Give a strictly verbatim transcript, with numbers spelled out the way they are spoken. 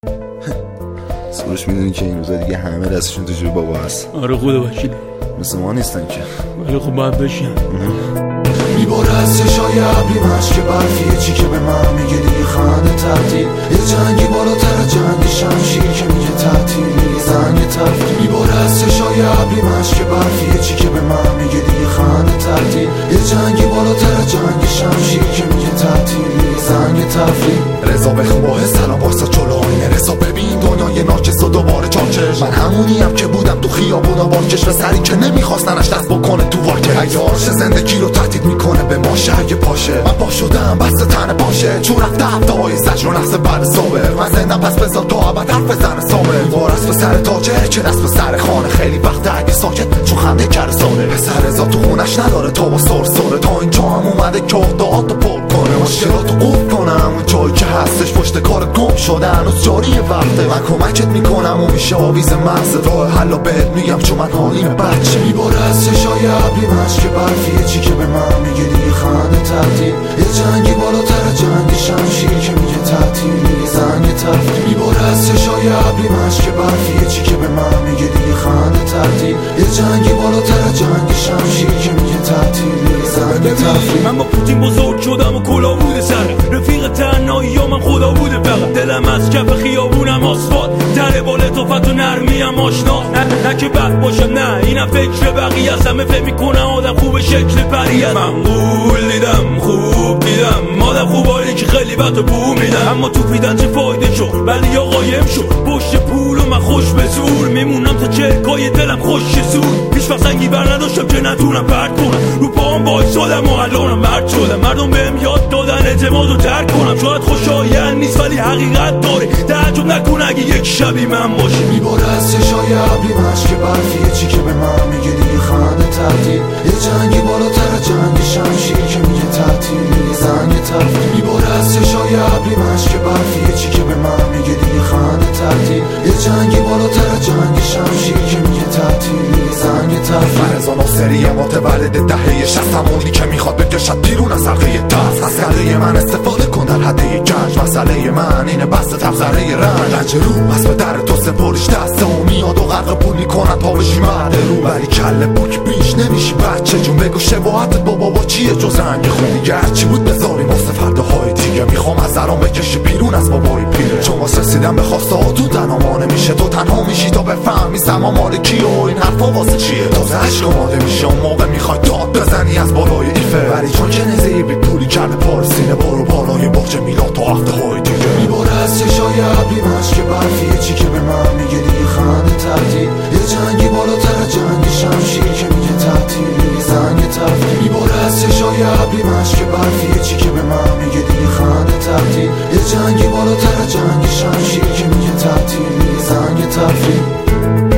سروش میدونی که این روزا دیگه همه دستشون تو جیب بابا هست. آره خدا وکیله، مثل ما نیستن که. ولی خب باید بشین. میباره از چشای ابری مشک برفیه چی که به من میگه دیگه خنده تهدید، یه جنگی بالاتر جنگ شمشیر که میگه تعطیل یه زنگ تفریح. میباره از چشای ابری مشک برفیه چی که به من میگه دیگه خنده تهدید، یه جنگی بالاتر جنگ شمشیر که میگه تعطیل یه زنگ تفریح. رضا بخواه سلام واسه جلو آینه، رضا ببین دنیای ناکس و دوباره چاچش. من همونیم که بودم تو خیابونا با کش و سری که نمیخواستنش دست بکنه تو واکه. اگه عارش زندگی رو تهدید میکنه به ماشه اگه پاشه، من با شدم بسته تن باشه چون رفته هفته های زجر و نفس بعد صبح. من زندم پس بذار تا ابد حرف بزنه سامه. وارث به سر تاجر که دست به سر خانه، خیلی وقت اگه ساکت چون خنده کرسانه. پسر رضا تو خونش نداره تا با سرسره، تا اینجا هم اومده که اقداعاتو پر کنه، مشکلاتو قفل کنم. اون جایی که هستش پشت کارت گم شده هنوز جاریه وقته. من کمکت میکنم و میشه آویز محض راه حلا بهت میگم چون من حالیم بچه. میباره از چشای ابری مشک برفیه چی که به من میگه دیگه خنده تهدید، یه جنگی بالاتر جنگ شمشیر که میگه تعطیل یه زنگ تفریح. میباره از چشای ابری مشک برفیه چی که به من میگه دیگه خنده تهدید، یه جنگی بالاتر جنگ شمشیر که میگه تعطیل یه زنگ تفریح. من با پوتین بزرگ شدم و کلا بوده سرم، رفیق تنهایی یا من خدا بوده فقط. دلم از کف خیابونم آسفالت، تره با لطافت و نرمیم آشنا. نه, نه که بد باشم، نه اینم فکر بقیه هست. همه فکر میکنن آدم خوب شکل پری هست. من قول دیدم خوب دیدم آدم خوبایی که خیلی بد و بو میدم، اما تو پیدن چه فایده شد ولی یا قایم شد پشت پول و من خوش به زور میمونم تا چرکای دلم خوش زود. پیش وقت سنگی بر نداشتم که نتونم پرد کنم، رو پاهم وایسادم و الانم مرد شدم. مردم بهم یاد دادن اعتماد رو ترک کنم، شاید خوشایند نیست ولی حقیقت داره. تعجب نکن اگه یک شبی من باشه. میباره از چشای ابری مشک برفیه چی که به من میگه دیگه خنده تهدید، یه جنگی بالاتر جنگ شمشیر که میگه تعطیل یه زنگ تفریح. میباره از چشای ابری مشک برفیه چی که به من میگه دیگه خنده تهدید، یه جنگی بالاتر جنگ شمشیر که میگه تعطیل یه زنگ تفریح. فرزا ناصری متولد دهه شصت، همونی که میخواد بکشد بیرون از حلقه دست. از حلقه من استفاده کن در حد گنج، مسئله من اینه بسته تفسره رنج. رنج رو از به در تو سپریش دسته و میاد و غرق پول میکنن پا بشی مرد رو. ولی کل بک بیش نمیشی بچه جون، بگو شباهتت با بابا چیه جز رنگ خون. دیگه هرچی بود بذاریم واسه فرداهای دیگه، میخوام از درام بکشی بیرون از بابای پیره. چون واسه رسیدن به خواسته ها تو تنها نمیشه، تو تنها میشی تا بفهمی زمان مال کیه و این حرفا واسه چیه. تازه عشق آماده میشه اون موقع میخوای داد بزنی از بالای ایفه، ولی چون کنیزه‌ای بی پولی کرده پارسینه برو بالای برج میلاد تا هفته های دیگه. میباره از چشای ابری مشک برفیه چی که به من میگه دیگه خنده تهدید، یه جنگی بالاتر جنگ شمشیر که میگه تعطیل یه زنگ تفریح. میباره از چشای ابری مشک برفیه چی که به من میگه دیگه خنده تهدید، یه جنگی بالاتر جنگ شمشیر که میگه تعطیل یه زنگ تفریح.